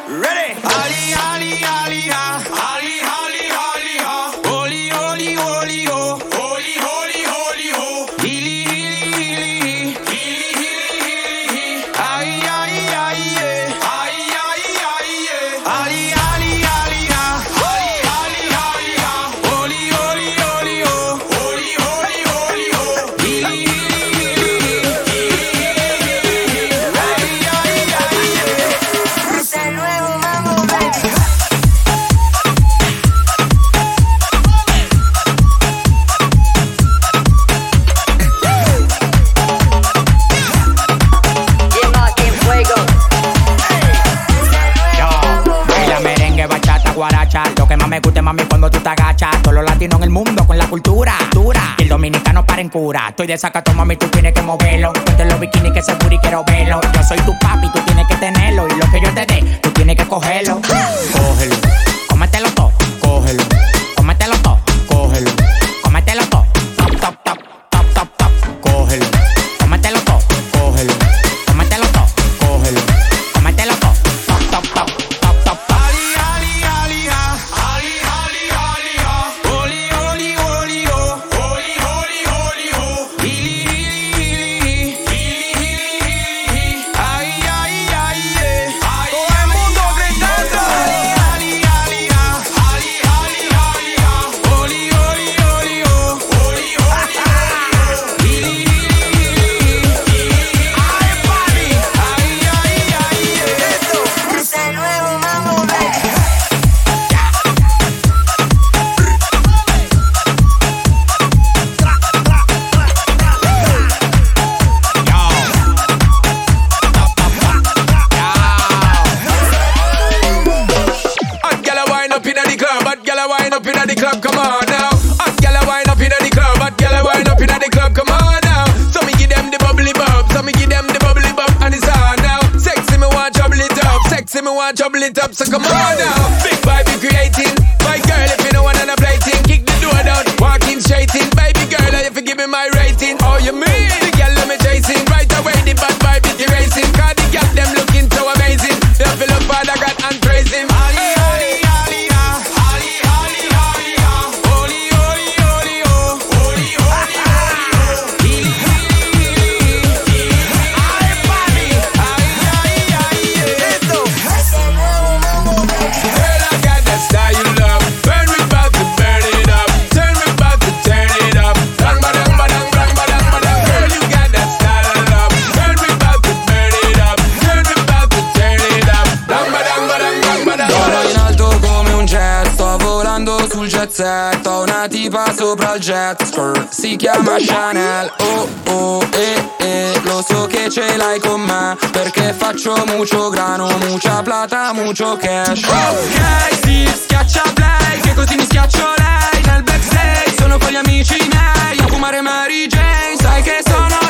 Ready? Ali, Ali, Ali, ha. Ali, Ali, Ali, ha. Holy, holy, holy, ho. Holy, holy, holy, ho. Hili, hili, hili, hili, hili, hili. Ay, ay, ay, yeah. Ay, ay, ay, yeah. Ali, Ali, Ali, ha. Ali, Ali, Ali, ha. Holy, holy, holy, ho. Holy, holy, holy, ho. Hili, hili, hili, hili, hili. Ay, ay, ay, yeah. Es el nuevo Mambo, baby. Baila merengue, bachata, guaracha. Lo que más me gusta, mami, cuando tú te agachas. Todos los latinos en el mundo con la cultura dura. Y el dominicano para en cura. Estoy de sacato, mami, tú tienes que moverlo. Ponte los bikinis que ese booty quiero verlo. Yo soy tu papi, tú tienes que tenerlo. Y lo que yo te dé, tú tienes que cogerlo. Cógelo, cómetelo todo, cógelo. Cómetelo todo, cógelo. Cómetelo todo, top, top, top, top, top, top. Cógelo, cómetelo todo, cógelo. Cómetelo todo, cógelo. Cómetelo todo, top, top, top, top, top, top. Ali, Ali, Ali, ha. Ali, Ali, Ali, ha. Holy, holy, holy, ho. Holy, holy, holy, ho. Hili, hili, hili, hili, hili, hili. Ay, ay, ay, yeah. Todo el mundo gritando. Ali, Ali, Ali, ha. Ali, Ali, Ali, ha. Holy, holy, holy, ho. Holy, holy, holy, ho. Hili, hili, hili, hili. Ay, papi. Ay, ay, ay, yeah. Es el nuevo Mambo, baby. Hot gyal a wind up inna the club, hot gyal a wind up inna the club, come on now. Hot gyal a wind up inna the club, hot gyal a wind up inna the club, come on now. So me give them the bubbly bub, so me give them the bubbly bub, and it's on now. Sexy me want trouble it up, sexy me want trouble it up, so come on now. Big vibe be creating, my girl if you know one and a plating, kick the door down, walking straight in, baby girl if you give me my rating. Oh you mean the gyal let me chasing, right away the bad vibe is erasing, 'cause the gyal them looking so amazing. They feel up Father God and praise him. Ali, Ali, Ali, ha. Ali, Ali, Ali, ha. Holy, holy, holy, ho. Holy, holy, holy, ho. Hili, hili, hili, hili. Ay, papi. Ay, ay, ay, yeah. Es el nuevo Mambo, baby. Girl, I got that style you love. Burn, we bout to burn it up. Turn, we bout to turn it up. Bang, badang, badang, bang, badang, badang. Girl, you got that style I love. Burn, we bout to burn it up. Turn, we bout to turn it up. Bang, badang, badang, bang, badang. Sono in alto come un jet, sto volando sul jet set. Ho una tipa sopra il jet skirt, si chiama Chanel. Oh oh lo so che ce l'hai con me, perché faccio mucho grano, mucha plata, mucho cash. Ok, sì, schiaccia play, che così mi schiaccio lei. Nel backstage sono con gli amici miei a fumare Mary Jane, sai che sono